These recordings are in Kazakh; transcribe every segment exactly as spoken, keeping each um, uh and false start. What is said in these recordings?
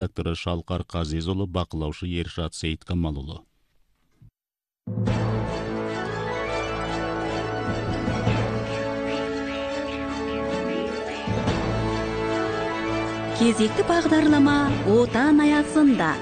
Директоры Шалқар Қазезұлы, бақылаушы Ершат Сейіткамалұлы. Кезекті бағдарлама отан аясында.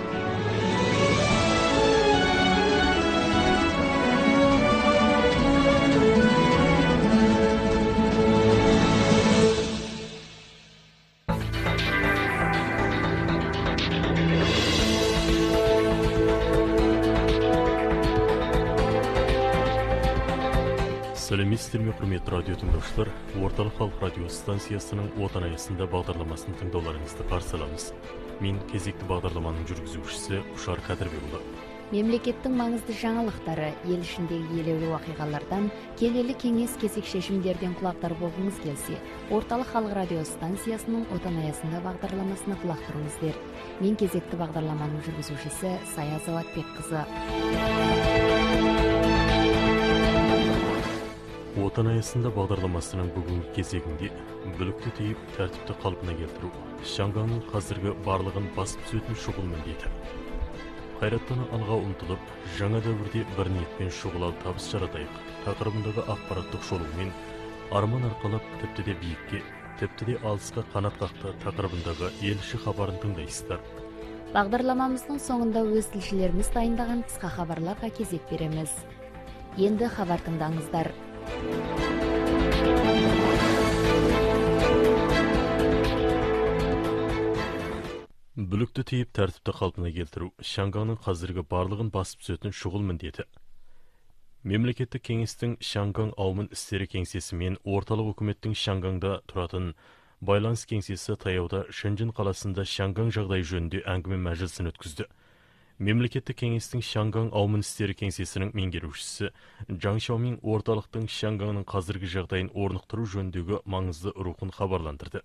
Сәлеметсіздер ме, құрметті радио тыңдаушылар. Орталық халық радио станциясының отан аясында бағдарламасын тыңдауларыңызды қарсы аламыз. Мен кезекті бағдарламаның жүргізушісі Ұшар Кәдірбекұлы. Мемлекеттің маңызды жаңалықтары, ел ішіндегі елеулі уақиғалардан, келелі кеңес кезек шешімдерден құлақтар болғыңыз келсе, Орталық халық радио станциясының отан аясында бағдарламасына құлақ тұрыңыздар. Мен кезекті бағдарламаның жүргізушісі Сая Заватбекқызы. Отан аясында бағдарламасының бүгінгі кезегінде бүлікті тиіп тәртіпті қалпына келтіру, Шанганның қазіргі барлығын басып түсетін шұғыл міндеті. Қайраттаны алға ұмтылып, жаңа дәуірде бір ниетпен шұғылал табыс жаратайық тақырыбындағы ақпараттық шолумен арман арқалап тіпті де биікке, тіпті де алысқа қанат қақты тақырыбындағы елші хабарын тыңдайсыздар. Бағдарламамыздың соңында өз тілшілеріміз дайындаған қысқа хабарларға кезек береміз. Енді хабар тыңдаңыздар. Бүлікті тиіп тәртіпті қалпына келтіру, Шанганның қазіргі барлығын басып түсетін шұғыл міндеті. Мемлекеттік кеңестің Шанган аумын істері кеңсесі мен орталық үкіметтің Шанганда тұратын байланыс кеңсесі таяуда Шэньчжэн қаласында Шанган жағдай жөнінде әңгіме мәжілісін өткізді. Мемлекеттік кеңестің Шанган аумын істері кеңсесінің меңгерушісі Джан Шаомин орталықтың Шанганның қазіргі жағдайын орнықтыру жөніндегі маңызды рухын хабарландырды.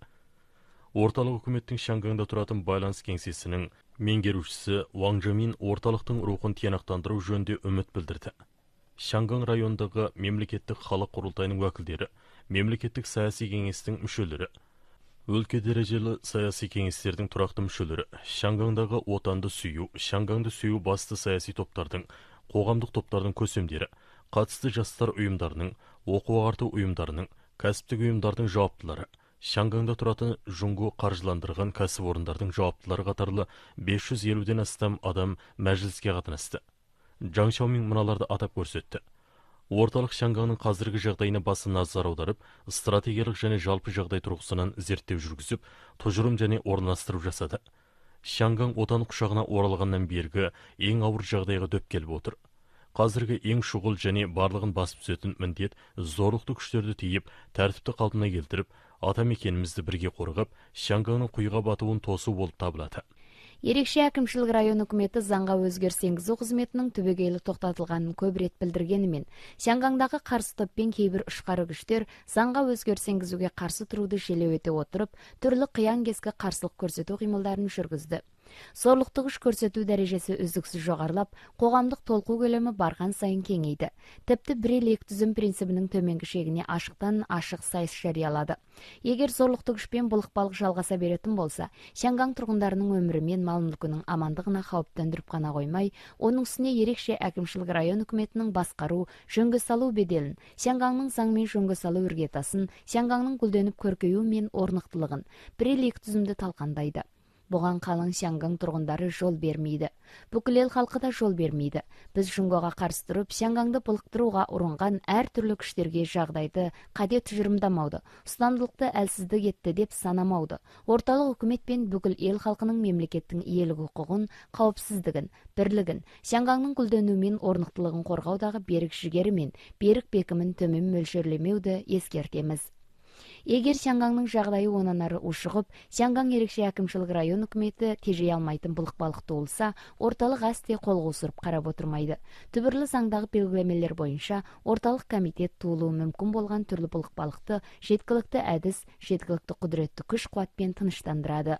Орталық үкіметтің Шанганда тұратын байланыс кеңсесінің меңгерушісі Ван Жамин орталықтың рухын тиянақтандыру жөнінде үміт білдірді. Шанган райондағы мемлекеттік халық құрылтайының уәкілдері, мемлекеттік саяси кеңестің мүшелері, өлке дәрежелі саяси кеңестердің тұрақты мүшелері, Шангандағы отанды сүю, Шанганды сүю басты саяси топтардың, қоғамдық топтардың көсемдері, қатысты жастар ұйымдарының, оқу ағарту ұйымдарының, кәсіптік ұйымдардың жауаптылары, Шанганда тұратын жұңгу қаржыландырған кәсіпорындардың жауаптылары қатарлы бес жүз елуден астам адам мәжіліске қатынасты. Джан Шаомин мыналарды атап көрсетті. Орталық Шанганның қазіргі жағдайына басы назар аударып, стратегиялық және жалпы жағдай тұрғысынан зерттеу жүргізіп, тұжырым және орналастыру жасады. Шанган отан құшағына оралғаннан бергі ең ауыр жағдайға дөп келіп отыр. Қазіргі ең шұғыл және барлығын басып түсетін міндет зорлықты күштерді тиіп, тәртіпті қалпына келтіріп, ата мекенімізді бірге қорғап, Шанганның құйға батуын тосу болып табылады. Ерекше әкімшілік район үкіметі заңға өзгеріс енгізу қызметінің түбегейлі тоқтатылғанын көп рет білдіргенімен, Шангандағы қарсы топпен кейбір ұшқары күштер заңға өзгеріс енгізуге қарсы тұруды желеу ете отырып, түрлі қиян кескі қарсылық көрсету қимылдарын жүргізді. Зорлықты күш көрсету дәрежесі үздіксіз жоғарылап, қоғамдық толқу көлемі барған сайын кеңейді. Тіпті бір ел екі түзім принципінің төменгі шегіне ашықтан ашық сайыс жариялады. Егер зорлықты күшпен былық-балық жалғаса беретін болса, Шанган тұрғындарының өмірі мен мал-мүлкінің амандығына қауіп төндіріп қана қоймай, оның үстіне ерекше әкімшілік район үкіметінің басқару, жөнге салу беделін, Шанганның заңмен жөнге салу іргетасын, Шанганның гүлденіп көркеюі мен орнықтылығын бір ел екі түзімді талқандайды. Бұған қалың Шанган тұрғындары жол бермейді. Бүкіл ел халқы да жол бермейді. Біз жұңғоға қарсы тұрып, Шанганды былықтыруға ұрынған әр түрлі күштерге жағдайды қаде тұжырымдамауды, ұстамдылықты әлсіздік етті деп санамауды, орталық үкімет пен бүкіл ел халқының мемлекеттің иелік құқығын, қауіпсіздігін, бірлігін, Шанганның гүлденуі мен орнықтылығын қорғаудағы берік жігері мен берік бекімін төмен мөлшерлемеуді ескертеміз. Егер Шанганның жағдайы онан ары ушығып, Шанган ерекше әкімшілік район үкіметі тежей алмайтын былық-балықты олса, орталық әсте қол қусырып қарап отырмайды. Түбірлі заңдағы белгілемелер бойынша орталық комитет туылуы мүмкін болған түрлі былық-балықты жеткілікті әдіс, жеткілікті құдіретті күш қуатпен тыныштандырады.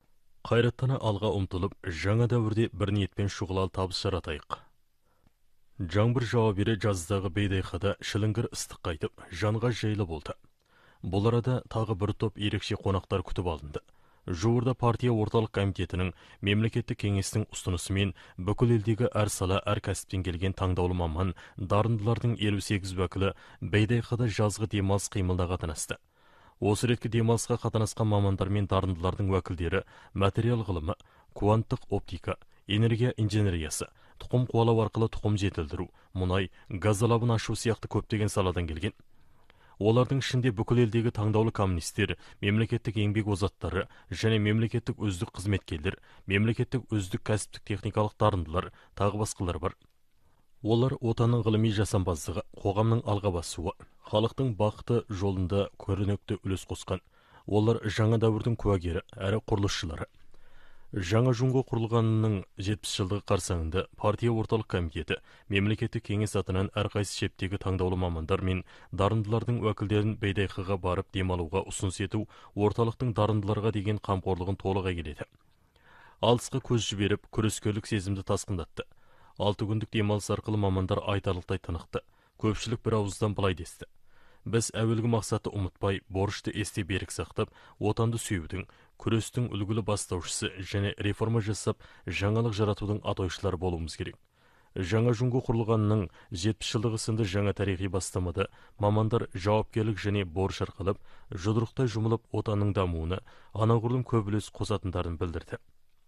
Қайраттана алға ұмтылып, жаңа дәуірде бір ниетпен шұғылал табыс жаратайық. Жаңбыр жауа бере жаздағы бейдайқада шіліңгір ыстық қайтып, жанға жайлы болды. Бұл арада тағы бір топ ерекше қонақтар күтіп алынды. Жуырда партия орталық комитетінің мемлекеттік кеңестің ұсынысымен бүкіл елдегі әр сала әр кәсіптен келген таңдаулы маман дарындылардың елу сегіз уәкілі бейдайқада жазғы демалыс қимылда қатынасты. Осы реткі демалысқа қатынасқан мамандар мен дарындылардың уәкілдері материал ғылымы, кванттық оптика, энергия инженериясы, тұқым қуалау арқылы тұқым жетілдіру, мұнай, газ алабын ашу сияқты көптеген саладан келген. Олардың ішінде бүкіл елдегі таңдаулы коммунистер, мемлекеттік еңбек озаттары және мемлекеттік үздік қызметкерлер, мемлекеттік үздік кәсіптік техникалық дарындылар, тағы басқалар бар. Олар отанның ғылыми жасампаздығы, қоғамның алға басуы, халықтың бақыты жолында көрнекті үлес қосқан. Олар жаңа дәуірдің куәгері, әрі құрылысшылары. Жаңа Жунго құрылғанының жетпіс жылдығы қарсаңында партия орталық комитеті мемлекеттік кеңес атынан әрқайсы шептегі таңдаулы мамандар мен дарындылардың уәкілдерін бейдайқыға барып демалуға ұсыныс ету орталықтың дарындыларға деген қамқорлығын толық әйгіледі. Алысқа көз жіберіп, күрескерлік сезімді тасқындатты. Алты күндік демалыс арқылы мамандар айтарлықтай тынықты. Көпшілік бір ауыздан былай десті: біз әуелгі мақсатты ұмытпай, борышты есте берік сақтап, отанды сүюдің, күрестің үлгілі бастаушысы және реформа жасап, жаңалық жаратудың атойшылары болуымыз керек. Жаңа Жунго құрылғанының жетпіс жылдығы сынды жаңа тарихи бастамада мамандар жауапкерлік және борыш арқалап, жұдырықтай жұмылып отанның дамуына анағұрлым көп үлес қосатындарын білдірді.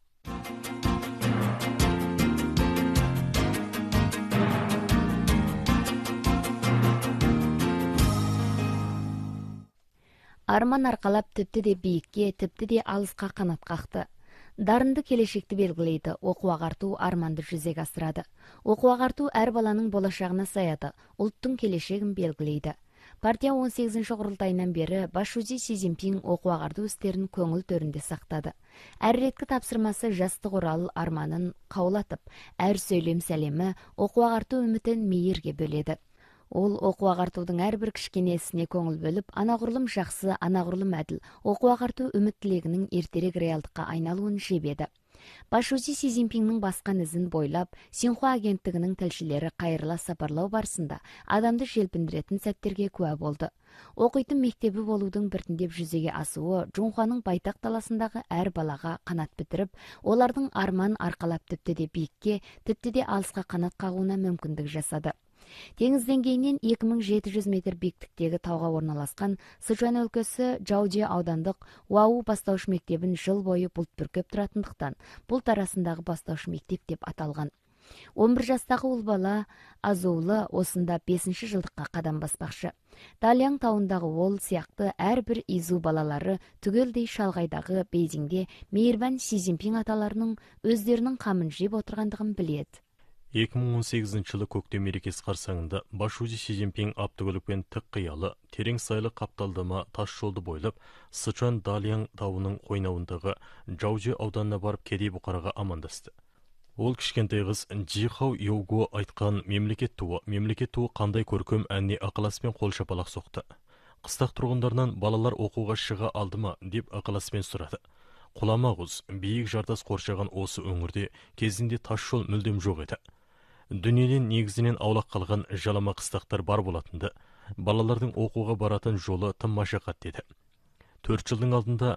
Арман арқалап тіпті де биікке, тіпті де алысқа қанат қақты. Дарынды келешекті белгілейді, оқу ағарту арманды жүзеге асырады. Оқу ағарту әр баланың болашағына саяды, ұлттың келешегін белгілейді. Партия он сегізінші құрылтайынан бері Башузи Си Цзиньпин оқу ағарту істерін көңіл төрінде сақтады. Әр реткі тапсырмасы жастық орал арманын қаулатып, әр сөйлем сәлемі оқу ағарту үмітін мейірге бөледі. Ол оқу ағартудың әрбір кішкенесіне көңіл бөліп, анағұрлым жақсы, анағұрлым әділ, оқу ағарту үміт тілегінің ертерек реалдыққа айналуын жебеді. Башузи Си Цзиньпиннің басқан ізін бойлап, Синьхуа агенттігінің тілшілері қайырла сапарлау барысында адамды желпіндіретін сәттерге куә болды. Оқитын мектебі болудың біртіндеп жүзеге асуы Джунхуаның байтақ даласындағы әр балаға қанат бітіріп, олардың арман арқалап тіпті де биікке, тіпті де алысқа қанат қағуына мүмкіндік жасады. Теңіз деңгейінен екі мың жеті жүз метр биіктіктегі тауға орналасқан Сычуань өлкесі Жаужи аудандық Уау бастауыш мектебін жыл бойы бұлт бүркеп тұратындықтан бұлт арасындағы бастауыш мектеп деп аталған. он бір жастағы ұл бала Азулы осында бесінші жылдыққа қадам баспақшы. Даляң тауындағы ол сияқты әрбір изу балалары түгелдей шалғайдағы Бейжіңде мейірбан Си Цзиньпин аталарының өздерінің қамын жеп отырғандығын біледі. екі мың он сегізінші жылы көктем мерекесі қарсаңында Башузи Си Цзиньпин автокөлікпен тік қиялы, терең сайлы қапталдама тас жолды бойлап, Сычуань Даляң тауының қойнауындағы Жаужи ауданына барып кедей бұқараға амандасты. Ол кішкентай қыз Джихау Йоуго айтқан мемлекет туы, мемлекет туы қандай көркем әнне ақыласпен қол шапалақ соқты. Қыстақ тұрғындарынан балалар оқуға шыға алды ма деп ақыласпен сұрады. Құлама құз, биік жартас қоршаған осы өңірде кезінде тас жол мүлдем жоқ еді. Дүниеден негізінен аулақ қалған жалама қыстақтар бар болатынды, балалардың оқуға баратын жолы тым машақат деді. Төрт жылдың алдында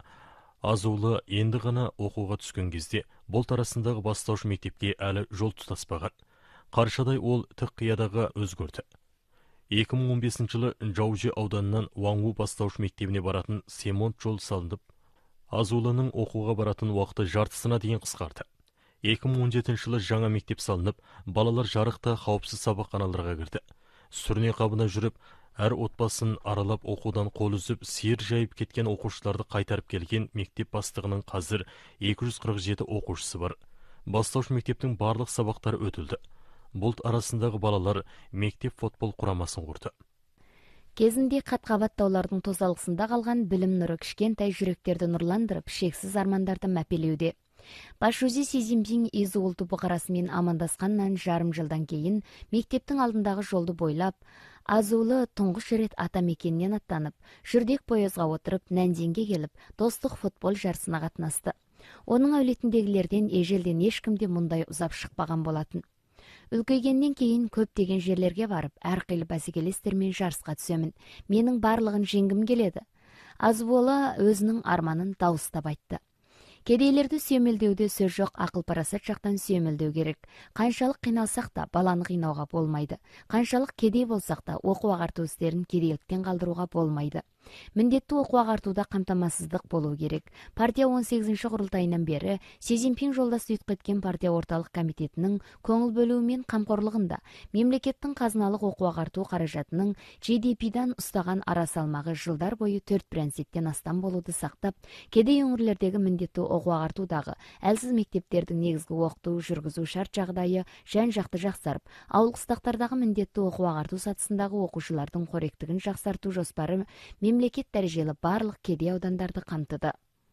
Азулы енді ғана оқуға түскен кезде бұл арасындағы бастауыш мектепке әлі жол тұтаспаған. Қаршадай ол тік қиядағы өзгөрді. екі мың он бесінші жылы Жаужи ауданынан Уаңу бастауыш мектебіне баратын семонт жол салынып, Азулының оқуға баратын уақыты жартысына дейін қысқарды. екі мың он жетінші жылы жаңа мектеп салынып, балалар жарықта қауіпсіз сабақханаларға кірді. Сүріне қабына жүріп, әр отбасын аралап оқудан қол үзіп, сиыр жайып кеткен оқушыларды қайтарып келген мектеп бастығының қазір екі жүз қырық жеті оқушысы бар. Бастауыш мектептің барлық сабақтары өтілді. Бұлт арасындағы балалар мектеп футбол құрамасын құрды. Кезінде қат-қабат таулардың тозалғысында қалған білім нұры кішкентай жүректерді нұрландырып, шексіз армандарды мәпелеуде. Башузи Си Цзиньпин изу ұлты бұқарасымен амандасқаннан жарым жылдан кейін мектептің алдындағы жолды бойлап, Азулы тұңғыш рет ата мекеннен аттанып, жүрдек пойызға отырып, Нәнзинге келіп, достық футбол жарысына қатынасты. Оның әулетіндегілерден ежелден ешкімде мұндай ұзап шықпаған болатын. Үлкейгенден кейін көптеген жерлерге барып, әрқилы бәсекелестермен жарысқа түсемін. Менің барлығын жеңгім келеді. Азбола өзінің арманын дауыстап айтты. Кедейлерді сүйемелдеуде сөз жоқ, ақыл парасат жақтан сүйемелдеу керек. Қаншалық қиналсақ та баланы қинауға болмайды. Қаншалық кедей болсақ та оқу ағарту істерін кедейліктен қалдыруға болмайды. Міндетті оқу ағартуда қамтамасыздық болу керек. Партия он сегізінші құрылтайынан бері Си Цзиньпин жолдас ұйытқы еткен партия орталық комитетінің көңіл бөлуімен қамқорлығында мемлекеттің қазыналық оқу ағарту қаражатының Джи Ди Пи-дан ұстаған ара салмағы жылдар бойы төрт проценттен астам болуды сақтап, кедей өңірлердегі міндетті оқу ағартудағы әлсіз мектептердің негізгі оқыту жүргізу шарт жағдайы жан-жақты жақсарып, ауылдықтардағы міндетті оқу ағарту сатысындағы оқушылардың қоректігін жақсарту жоспары мемлекет дәрежелі барлық кедей аудандарды қамтыды.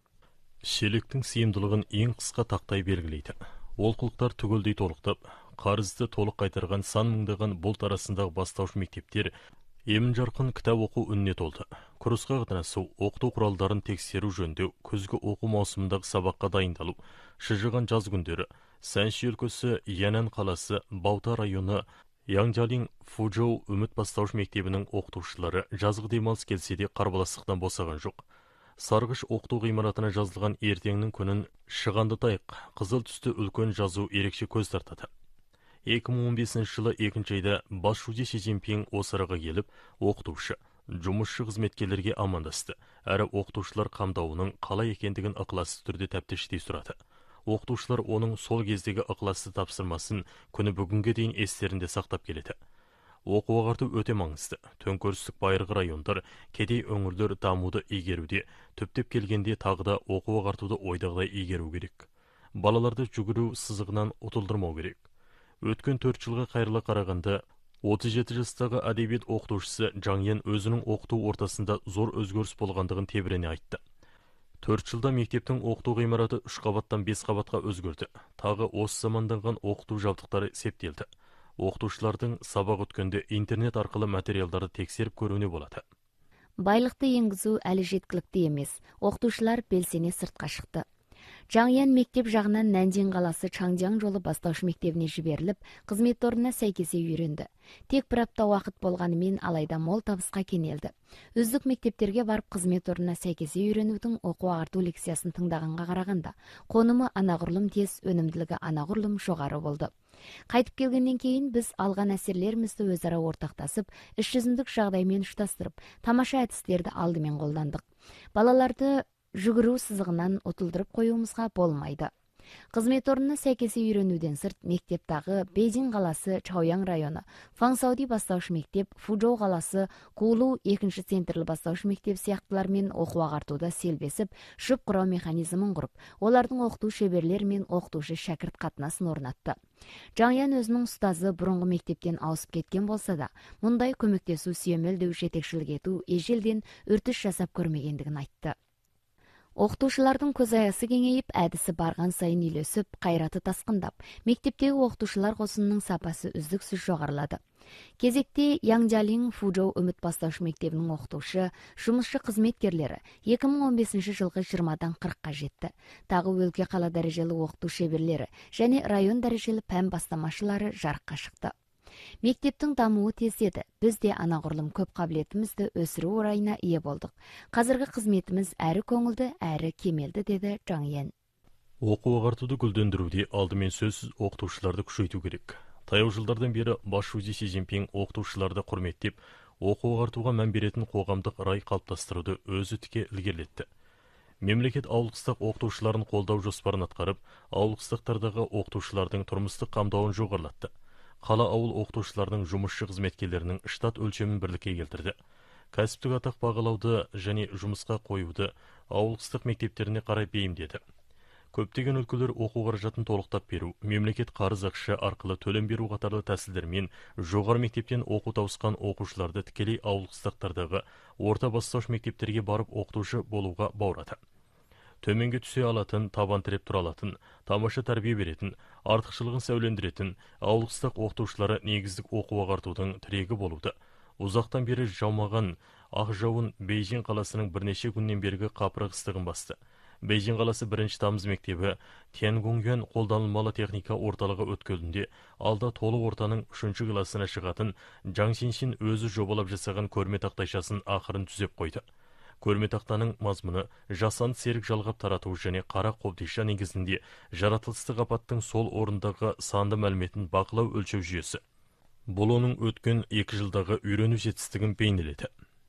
Шелектің сыйымдылығын ең қысқа тақтай белгілейді. Олқылықтар түгелдей толықтап, қарызды толық қайтарған сан мыңдаған бұлт арасындағы бастауыш мектептер емін жарқын кітап оқу үніне толды. Курсқа қатынасу, оқыту құралдарын тексеру жөндеу, күзгі оқу маусымындағы сабаққа дайындалу, шыжыған жаз күндері, Сәнши өлкесі, Янан қаласы, Баута районы, Янджалин Фужоу үміт бастауыш мектебінің оқытушылары жазғы демалыс келсе де қарбаластықтан босаған жоқ. Сарғыш оқыту ғимаратына жазылған ертеңнің күнін шығандытайық, қызыл түсті үлкен жазу ерекше көз тартады. екі мың он бесінші жылы екінші айда бас жүлде Си Цзиньпин осы араға келіп, оқытушы, жұмысшы қызметкерлерге амандасты, әрі оқытушылар қамдауының қалай екендігін ықыласты түрде тәптіштей сұрады. Оқытушылар оның сол кездегі ықыласты тапсырмасын күні бүгінге дейін естерінде сақтап келеді. Оқу ағарту өте маңызды. Төңкерістік байырғы райондар, кедей өңірлер дамуды игеруде, түптеп келгенде тағы да оқу ағартуды ойдағыдай игеру керек. Балаларды жүгіру сызығынан ұтылдырмау керек. Өткен төрт жылға қайырлы қарағанда отыз жеті жастағы әдебиет оқытушысы Жаң Ян өзінің оқыту ортасында зор өзгеріс болғандығын тебірене айтты. Төрт жылда мектептің оқыту ғимараты үш қабаттан бес қабатқа өзгерді. Тағы осы заманданған оқыту жабдықтары септелді. Оқытушылардың сабақ өткенде интернет арқылы материалдарды тексеріп көруіне болады. Байлықты енгізу әлі жеткілікті емес. Оқытушылар белсене сыртқа шықты. Жаң Ян мектеп жағынан Нандин қаласы Чаңжаң жолы бастауыш мектебіне жіберіліп, қызмет орнына сәйкесе үйренді. Тек бір апта уақыт болғанымен алайда мол табысқа кенелді. Үздік мектептерге барып қызмет орнына сәйкесе үйренудің оқу ағарту лекциясын тыңдағанға қарағанда, қонымы анағұрлым тез, өнімділігі анағұрлым жоғары болды. Қайтып келгеннен кейін біз алған әсерлерімізді өзара ортақтасып, іс жүзіндік жағдаймен ұштастырып, тамаша әдістерді алдымен қолдандық. Балаларды жүгіру сызығынан ұтылдырып қоюымызға болмайды. Қызмет орнына сәйкесе үйренуден сырт мектептағы Бейжің қаласы Чаояң районы, Фаңсауди бастауыш мектеп, Фужоу қаласы Кулу екінші центрлі бастауыш мектеп сияқтылармен оқу ағартуда селбесіп, жұп құрау механизмін құрып, олардың оқыту шеберлер мен оқытушы шәкірт қатынасын орнатты. Жаң Ян өзінің ұстазы бұрынғы мектептен ауысып кеткен болса да, мұндай көмектесу сүйемелдеу жетекшілік ету ежелден үртіш жасап көрмегендігін айтты. Оқытушылардың көз аясы кеңейіп, әдісі барған сайын үйлесіп, қайраты тасқындап, мектептегі оқытушылар қосынының сапасы үздіксіз жоғарылады. Кезекте Янджалин Фужоу үміт бастауыш мектебінің оқытушы, жұмысшы қызметкерлері екі мың он бесінші жылғы жиырмадан қырыққа жетті. Тағы өлке қала дәрежелі оқыту шеберлері және район дәрежелі пән бастамашылары жарыққа шықты. Мектептің дамуы тездеді. Біз де анағұрлым көп қабілетімізді өсіру орайына ие болдық. Қазіргі қызметіміз әрі көңілді, әрі кемелді, деді Жаң Ян. Оқу ағартуды гүлдендіруде алдымен сөзсіз оқытушыларды күшейту керек. Таяу жылдардан бері бас жүлде Си Цзиньпин оқытушыларды құрметтеп, оқу ағартуға мән беретін қоғамдық рай қалыптастыруды өзі тіке ілгерілетті. Мемлекет ауылдық оқытушыларын қолдау жоспарын атқарып, ауылдықтардағы оқытушылардың тұрмыстық қамдауын жоғарылатты. Қала ауыл оқытушыларының жұмысшы қызметкерлерінің штат өлшемін бірлікке келтірді. Кәсіптік атақ бағалауды және жұмысқа қоюды ауылдық мектептеріне қарай бейімдеді. Көптеген өлкелер оқу қаражатын толықтап беру, мемлекет қарыз ақша арқылы төлем беру қатарлы тәсілдермен жоғары мектептен оқу тауысқан оқушыларды тікелей ауылдықтардағы орта бастауыш мектептерге барып оқытушы болуға баурады. Төменге түсе алатын, табан тіреп тұра алатын, тамаша тәрбие беретін, артықшылығын сәулендіретін, ауылдық оқытушылары негіздік оқу ағартудың тірегі болуды. Ұзақтан бері жаумаған ақ жауын Бейжің қаласының бірнеше күннен бергі қапырық ыстығын басты. Бейжің қаласы бірінші тамыз мектебі Тяньгунгюэн қолданылмалы техника орталығы өткелінде алда толық ортаның үшінші классына шығатын Жаң Синсин өзі жобалап жасаған көрме тақтайшасын ақырын түзеп қойды. Көрме тақтаның мазмұны жасанды серік жалғап тарату және қара қобдиша негізінде жаратылыстық апаттың сол орындағы санды мәліметін бақылау өлшеу жүйесі. Бұл оның өткен екі жылдағы үйрену жетістігін бейнеледі.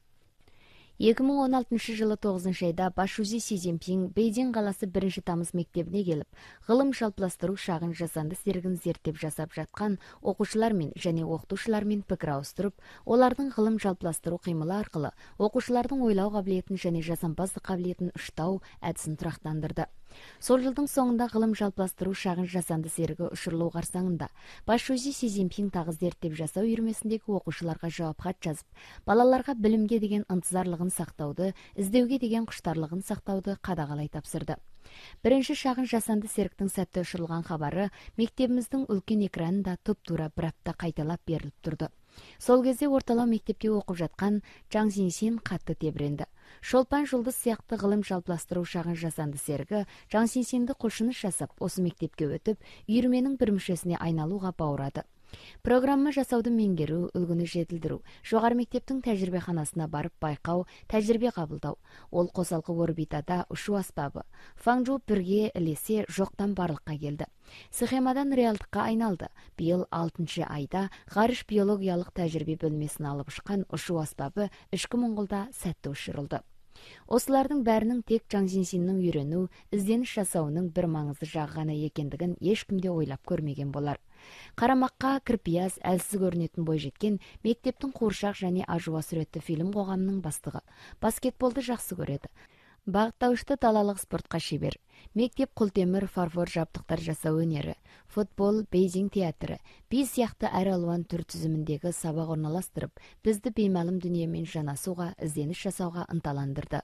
эки миң он алтынчы жылы тогузунчу айда Башузи Си Цзиньпин Бейжің қаласы бірінші тамыз мектебіне келіп, ғылым жалпыластыру шағын жасанды серігін зерттеп жасап жатқан оқушылармен және оқытушылармен пікір ауыстырып, олардың ғылым жалпыластыру қимылы арқылы оқушылардың ойлау қабілетін және жасампаздық қабілетін ұштау әдісін тұрақтандырды. Сол жылдың соңында ғылым жалпыластыру шағын жасанды серігі ұшырылу қарсаңында Башузи Си Цзиньпин тағы зерттеп жасау үйірмесіндегі оқушыларға жауап хат жазып, балаларға білімге деген ынтызарлығын сақтауды, іздеуге деген құштарлығын сақтауды қадағалай тапсырды. Бірінші шағын жасанды серіктің сәтті ұшырылған хабары мектебіміздің үлкен экранында тұп-тура бір апта қайталап беріліп тұрды. Сол кезде орталау мектепте оқып жатқан Жаң Синсин қатты тебіренді. Шолпан жұлдыз сияқты ғылым жалпыластыру шағын жасанды серігі Жаң Синсинді құлшыныс жасап, осы мектепке өтіп, үйірменің бір мүшесіне айналуға баурады. Программа жасауды меңгеру, үлгіні жетілдіру, жоғары мектептің тәжірибеханасына барып байқау, тәжірибе қабылдау. Ол қосалқы орбитада ұшу аспабы. Фаңжу бірге ілесе жоқтан барлыққа келді. Схемадан реалдыққа айналды. Биыл алтыншы айда ғарыш биологиялық тәжірибе бөлмесін алып ұшқан ұшу аспабы ішкі Моңғолда сәтті ұшырылды. Осылардың бәрінің тек Жаң Синсиннің үйрену, ізденіс жасауының бір маңызды жағы ғана екендігін ешкімде ойлап көрмеген болар. Қарамаққа кірпияз, әлсіз көрінетін бойжеткен мектептің қуыршақ және ажуа суретті фильм қоғамының бастығы. Баскетболды жақсы көреді. Бағыттауышты далалық спортқа шебер. Мектеп құлтемір, фарфор жабдықтар жасау өнері, футбол, Бейжің театры, би сияқты әр алуан түр тізіміндегі сабақ орналастырып, бізді беймәлім дүниемен жанасуға, ізденіс жасауға ынталандырды.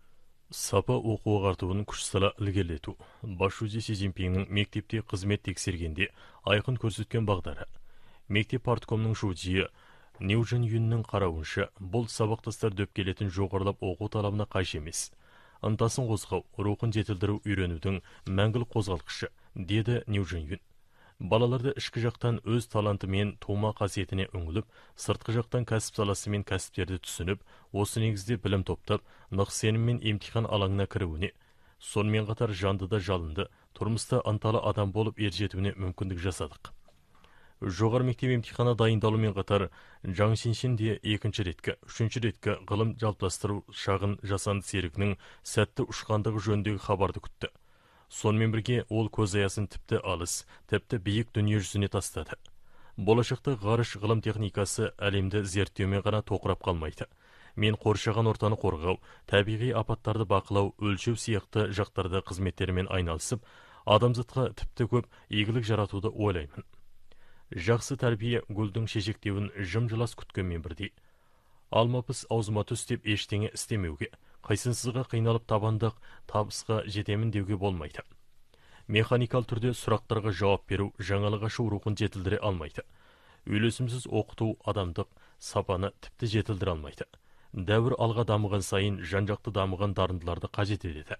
Сапа оқу ағартуын күш сала ілгерілету. Башузи Си Цзиньпиннің мектепте қызмет тексергенде айқын көрсеткен бағдары. Мектеп парткомның шудзиі Нью Жин Юнның қарауынша, бұл сабақтастар дөп келетін жоғарылап оқу талабына қайшы емес. Ынтасын қозғау, рухын жетілдіру үйренудің мәңгілік қозғалтқышы, деді Нью Жин Юн. Балаларды ішкі жақтан өз талантымен тума қасиетіне үңіліп, сыртқы жақтан кәсіп саласы мен кәсіптерді түсініп, осы негізде білім топтап, нық сеніммен емтихан алаңына кіруіне, сонымен қатар жанды да жалынды, тұрмыста ынталы адам болып ержетуіне мүмкіндік жасадық. Жоғары мектеп емтиханы дайындалумен қатар Жаң Синсин де екінші реткі, үшінші реткі ғылым жалпыластыру шағын жасанды серігінің сәтті ұшқандығы жөніндегі хабарды күтті. Сонымен бірге ол көз аясын тіпті алыс, тіпті биік дүние жүзіне тастады. Болашақта ғарыш ғылым техникасы әлемді зерттеумен ғана тоқырап қалмайды. Мен қоршаған ортаны қорғау, табиғи апаттарды бақылау, өлшеу сияқты жақтарда қызметтерімен айналысып, адамзатқа тіпті көп игілік жаратуды ойлаймын. Жақсы тәрбие гүлдің шешектеуін жым-жылас күткенмен бірдей. Алмапыс аузыма түс деп ештеңе істемеуге, қайсынсызға қиналып табандық табысқа жетемін деуге болмайды. Механикал түрде сұрақтарға жауап беру жаңалық ашу рухын жетілдіре алмайды. Үйлесімсіз оқыту адамдық сапаны тіпті жетілдіре алмайды. Дәуір алға дамыған сайын жан-жақты дамыған дарындыларды қажет етеді.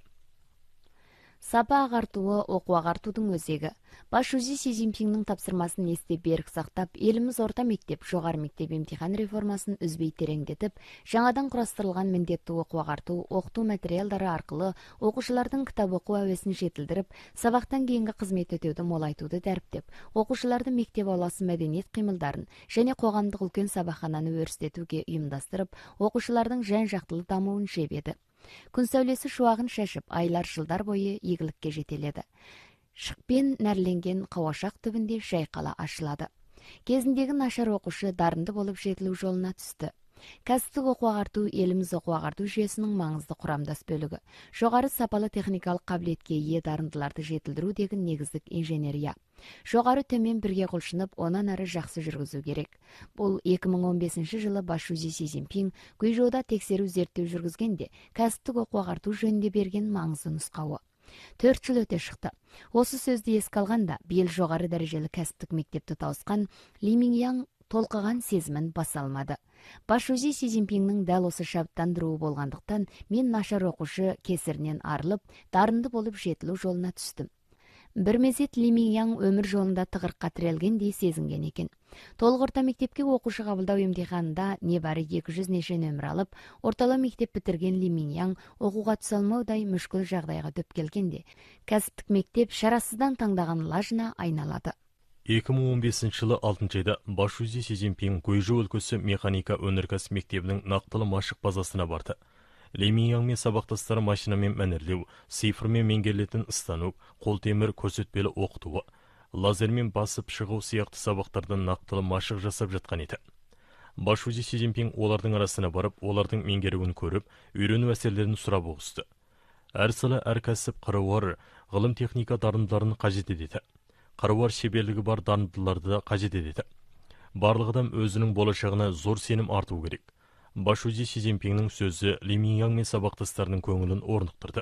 Сапа ағартуы оқу ағартудың өзегі. Башузи Си Цзиньпиннің тапсырмасын есте берік сақтап, еліміз орта мектеп, жоғары мектеп емтихан реформасын үзбей тереңдетіп, жаңадан құрастырылған міндетті оқу ағарту, оқыту материалдары арқылы оқушылардың кітап оқу әуесін жетілдіріп, сабақтан кейінгі қызмет өтеуді молайтуды дәріптеп, оқушыларды мектеп ауласы мәдениет қимылдарын және қоғамдық үлкен сабақхананы өрістетуге ұйымдастырып, оқушылардың жан-жақтылы дамуын жебеді. Күн сәулесі шуағын шашып, айлар жылдар бойы игілікке жетеледі. Шықпен нәрленген қауашақ түбінде жайқала ашылады. Кезіндегі нашар оқушы дарынды болып жетілу жолына түсті. Кәсіптік оқу ағарту еліміз оқу ағарту жүйесінің маңызды құрамдас бөлігі. Жоғары сапалы техникалық қабілетке ие дарындыларды жетілдірудегі негіздік инженерия. Жоғары төмен бірге құлшынып, онан әрі жақсы жүргізу керек. Бұл екі мың он бесінші жылы Башузи Си Цзиньпин Гуйжоуда тексеру зерттеу жүргізгенде кәсіптік оқу ағарту жөнінде берген маңызды нұсқауы. Төрт жыл өте шықты. Осы сөзді еске алғанда, биыл жоғары дәрежелі кәсіптік мектепті тауысқан Ли Миньян толқыған сезімін баса алмады. Баш жүзі Си Цзиньпиннің дәл осы шабыттандыруы болғандықтан, мен нашар оқушы кесірінен арылып, дарынды болып жетілу жолына түстім. Бір мезет Ли Миньян өмір жолында тығырыққа тірелгендей сезінген екен. Толық орта мектепке оқушы қабылдау емтиханында небәрі екі жүз неше нөмір алып, орталау мектеп бітірген Ли Миньян оқуға түсе алмаудай мүшкіл жағдайға дөп келгенде, кәсіптік мектеп шарасыздан таңдаған лажына айналады. екі мың он бесінші жылы алтыншы айда Баш жүзі Си Цзиньпин Гуйжоу өлкесі механика өнеркәсіп мектебінің нақтылы машық базасына барды. Ли Миньян мен сабақтастары машинамен мәнерлеу, цифрмен меңгерілетін станок, қолтемір көрсетпелі оқытуы, лазермен басып шығу сияқты сабақтардан нақтылы машық жасап жатқан еді. Баш жүзі Си Цзиньпин олардың арасына барып, олардың меңгеруін көріп, үйрену әсерлерін сұрап ұғысты. Әр сала әр кәсіп қыруар, ғылым техника дарындыларын қажет етеді. Қыруар шеберлігі бар дарындыларды да қажет етеді. Барлық адам өзінің болашағына зор сенім арту керек. Баш жүзі Си Цзиньпиннің сөзі Ли Миньян мен сабақтастарының көңілін орнықтырды.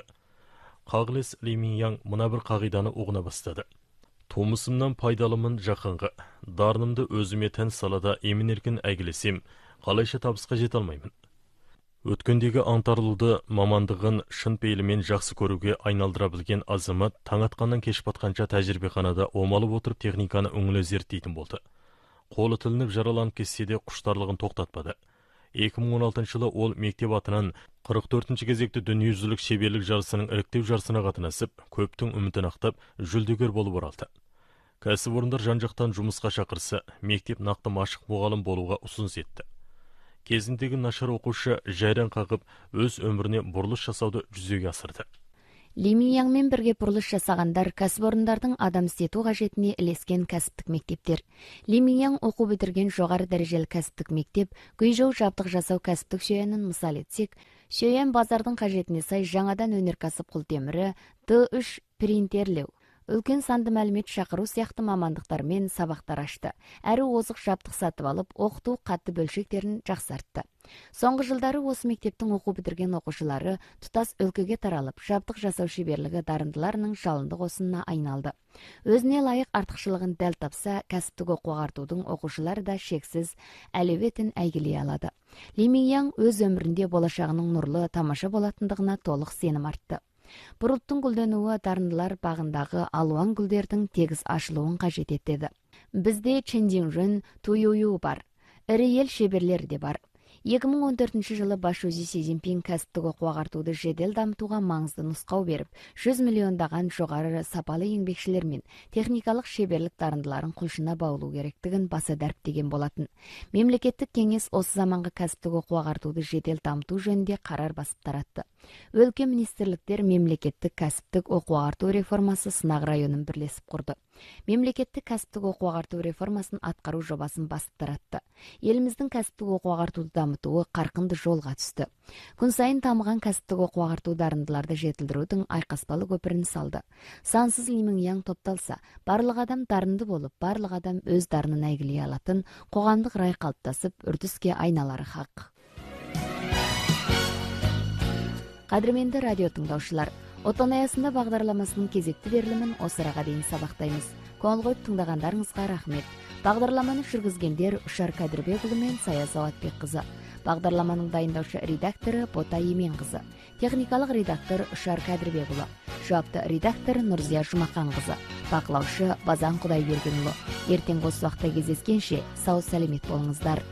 Қағылес Ли Миньян мына бір қағиданы ұғына бастады. Тумысымнан пайдалымын жақынға, дарынымды өзіме тән салада емін-еркін әйгілесем, қалайша табысқа жете алмаймын. Өткендегі аңтарылуды мамандығын шын пейілімен жақсы көруге айналдыра білген азамат таң атқаннан кеш батқанша тәжірибеханада омалып отырып техниканы үңіле зерттейтін болды. Қолы тілініп жараланып кетсе де құштарлығын тоқтатпады. екі мың он алтыншы жылы ол мектеп атынан қырық төртінші кезекті дүниежүзілік шеберлік жарысының іріктеу жарысына қатынасып, көптің үмітін ақтап, жүлдегер болып оралды. Кәсіпорындар жан-жақтан жұмысқа шақырса, мектеп нақты машық мұғалім болуға ұсыныс етті. Кезіндегі нашар оқушы жайран қағып, өз өміріне бұрылыс жасауды жүзеге асырды. Ли Миньянмен бірге бұрылыс жасағандар кәсіпорындардың адам істету қажетіне ілескен кәсіптік мектептер. Ли Миньян оқу бітірген жоғары дәрежелі кәсіптік мектеп Гуйжоу жабдық жасау кәсіптік шөйенін мысал етсек, шөйен базардың қажетіне сай жаңадан өнеркәсіп құлтемірі, Д үш принтерлеу, үлкен санды мәлімет шақыру сияқты мамандықтармен сабақтар ашты. Әрі озық жабдық сатып алып, оқыту қатты бөлшектерін жақсартты. Соңғы жылдары осы мектептің оқу бітірген оқушылары тұтас өлкеге таралып, жабдық жасау шеберлігі дарындыларының жалынды қосынына айналды. Өзіне лайық артықшылығын дәл тапса, кәсіптік оқу ағартудың оқушылары да шексіз әлеуетін әйгілей алады. Ли Миньян өз өмірінде болашағының нұрлы, тамаша болатындығына толық сенім артты. Бұрылттың гүлденуі дарындылар бағындағы алуан гүлдердің тегіс ашылуын қажет етеді. Бізде Чэньдинжэн Туюю бар. Ірі ел шеберлері де бар. екі мың он төртінші жылы Баш жүзі Си Цзиньпин кәсіптік оқу ағартуды жедел дамытуға маңызды нұсқау беріп, жүз миллиондаған жоғары сапалы еңбекшілер мен техникалық шеберлік дарындыларын құлшына баулу керектігін баса дәріптеген болатын. Мемлекеттік кеңес осы заманғы кәсіптік оқу ағартуды жедел дамыту жөнінде қарар басып таратты. Өлке министрліктер мемлекеттік кәсіптік оқу ағарту реформасы сынақ районын бірлесіп құрды. Мемлекеттік кәсіптік оқу ағарту реформасын атқару жобасын басып таратты. Еліміздің кәсіптік оқу ағартуды дамытуы қарқынды жолға түсті. Күн сайын дамыған кәсіптік оқу ағарту дарындыларды жетілдірудің айқаспалы көпірін салды. Сансыз Ли Миньян топталса, барлық адам дарынды болып, барлық адам өз дарынын әйгілей алатын қоғамдық рай қалыптасып, үрдіске айналары хақ. Қадірменді радио тыңдаушылар, Отан аясында бағдарламасының кезекті берілімін осы араға дейін сабақтаймыз. Көңіл қойып тыңдағандарыңызға рахмет. Бағдарламаны жүргізгендер Ұшар Кәдірбекұлы мен Сая Сауатбекқызы. Бағдарламаның дайындаушы редакторы Бота Еменқызы. Техникалық редактор Ұшар Кәдірбекұлы. Жауапты редактор Нұрзия Жұмақанқызы. Бақылаушы Базан Құдайбергенұлы. Ертең осы уақытта кездескенше сау сәлемет болыңыздар.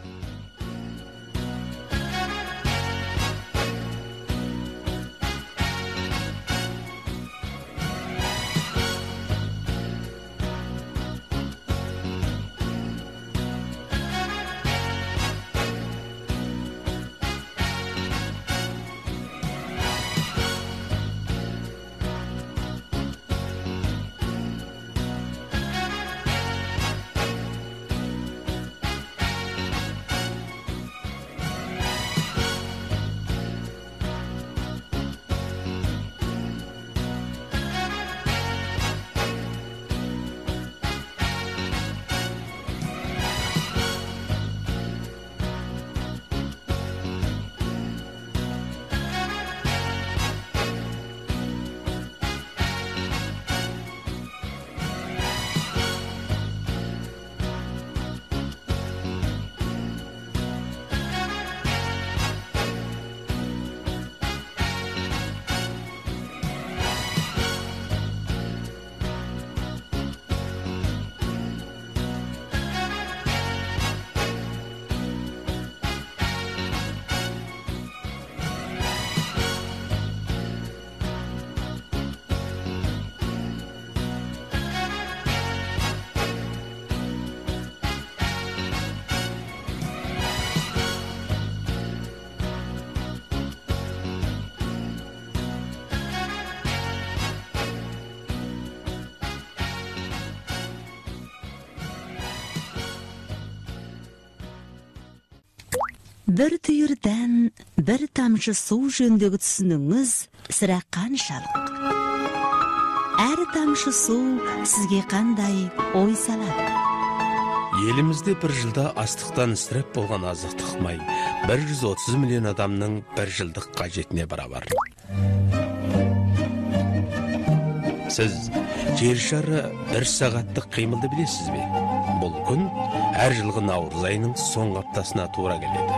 бір түйірден бір тамшы су жөндегі түсініңіз сірә қаншалық? Әр тамшы су сізге қандай ой салады? Елімізде бір жылда астықтан ысырап болған азықтық май бір жүз отыз миллион адамның бір жылдық қажетіне барабар. Сіз жер шары бір сағаттық қимылды білесіз бе? Бұл күн әр жылғы наурыз айының соңғы аптасына тура келеді.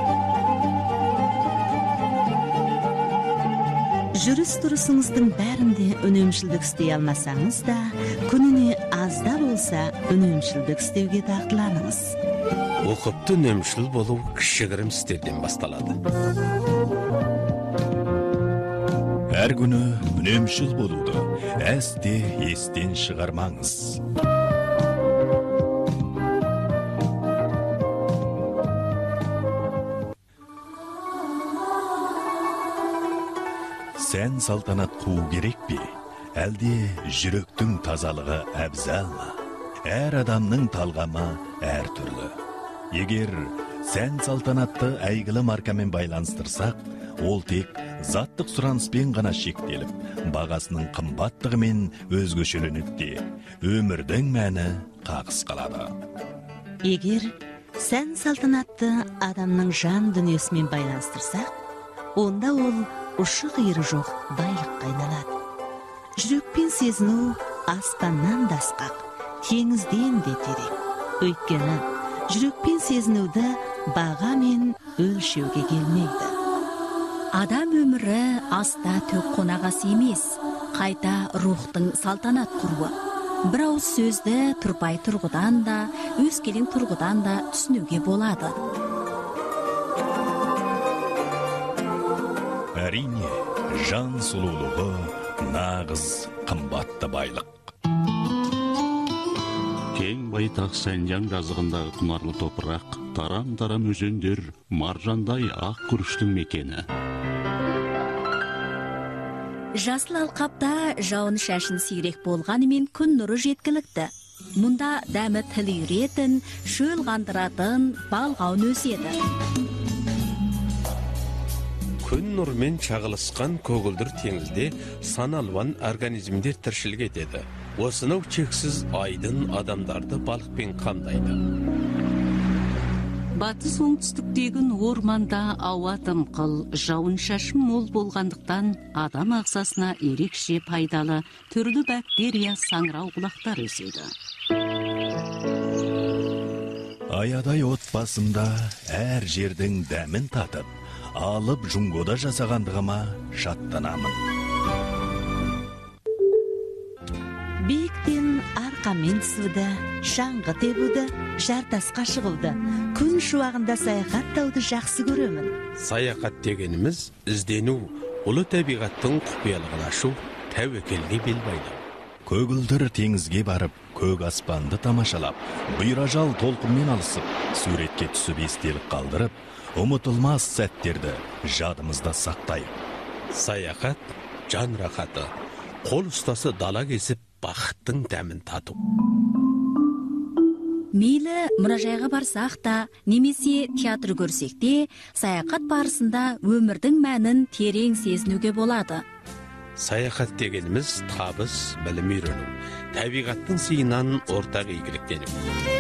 Жүріс-тұрысыңыздың бәрінде үнемшілдік істей алмасаңыз да, күніне азда болса үнемшілдік істеуге дағдыланыңыз. Оқыпты үнемшіл болу кішігірім істерден басталады. Әр күні үнемшіл болуды әсте естен шығармаңыз. Сән салтанат қуу керек пе? Әлде жүректің тазалығы әбзал ма? Әр адамның талғамы әр түрлі. Егер сән салтанатты әйгілі маркамен байланыстырсақ, ол тек заттық сұраныспен ғана шектеліп, бағасының қымбаттығымен өзгешеленеді де, өмірдің мәні қағыс қалады. Егер сән салтанатты адамның жан дүниесімен байланыстырсақ, онда ол ұшы қиыры жоқ байлыққа айналады. Жүрекпен сезіну аспаннан да асқақ, теңізден де терең. Өйткені жүрекпен сезінуді бағамен өлшеуге келмейді. Адам өмірі аста төк қонағасы емес, қайта рухтың салтанат құруы. Бір ауыз сөзді тұрпай тұрғыдан да, өскелең тұрғыдан да түсінуге болады. Әрине, жан сұлулығы нағыз қымбатты байлық. Кең байтақ Сәнжан жазығындағы құнарлы топырақ, тарам-тарам өзендер, маржандай ақ күріштің мекені. Жасыл алқапта жауын шашын сирек болғанымен күн нұры жеткілікті. Мұнда дәмі тіл үйретін, шөл қандыратын балғауын өседі. Күн нұрмен шағылысқан көгілдір теңізде саналуан организмдер тіршілік етеді. Осынау чексіз айдын адамдарды балықпен қамдайды. Батыс оңтүстіктегі орманда ауа дымқыл, жауын шашын мол болғандықтан адам ағзасына ерекше пайдалы түрлі бактерия саңырау құлақтар өседі. Аядай отбасымда әр жердің дәмін татып, алып жұңгода жасағандығыма шаттанамын. Биіктен арқамен түсуді, шаңғы тебуді, жартасқа шығуды, күн шуағында саяхаттауды жақсы көремін. Саяхат дегеніміз іздену, ұлы табиғаттың құпиялығын ашу, тәуекелге бел байлау. Көгілдір теңізге барып, көк аспанды тамашалап, бұйражал толқынмен алысып, суретке түсіп естелік қалдырып, ұмытылмас сәттерді жадымызда сақтайық. Саяхат жан рахаты, қол ұстасы дала кезіп, бақыттың дәмін тату. Мейлі мұражайға барсақ та, немесе театр көрсек те, саяхат барысында өмірдің мәнін терең сезінуге болады. Саяхат дегеніміз табыс, білім үйрену, табиғаттың сыйынан ортақ игіліктеніп.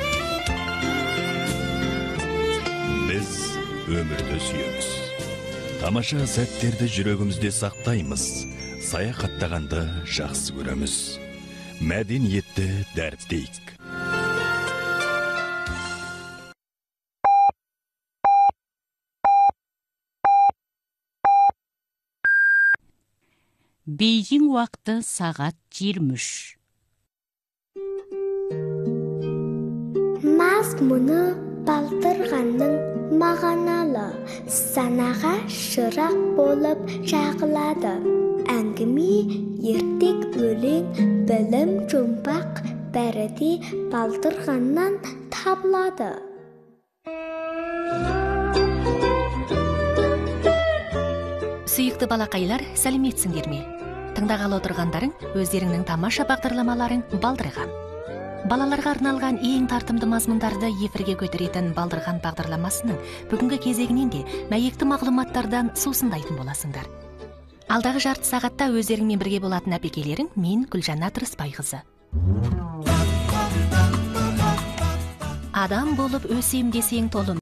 Біз өмірді сүйеміз. Тамаша сәттерді жүрегімізде сақтаймыз. Саяхаттағанды жақсы көреміз. Мәдениетті дәріптейік. Бейжің уақыты сағат жиырма үш. Мазмұны балтырғанның мағаналы, санаға шырақ болып жағылады. Әңгіме, ертек өлең, білім жұмбақ бәріде балтырғаннан табылады. Сүйікті балақайлар, сәлеметсіңдер ме? Тыңдағалы отырғандарың өздеріңнің тамаша бағдарламаларың балдырған. балаларға арналған ең тартымды мазмұндарды эфирге көтеретін балдырған бағдарламасының бүгінгі кезегінен де мәйекті мағлұматтардан сусындайтын боласыңдар. Алдағы жарты сағатта өздеріңмен бірге болатын әпекелерің мен Гүлжанат Рысбайқызы. Адам болып өсем десең толым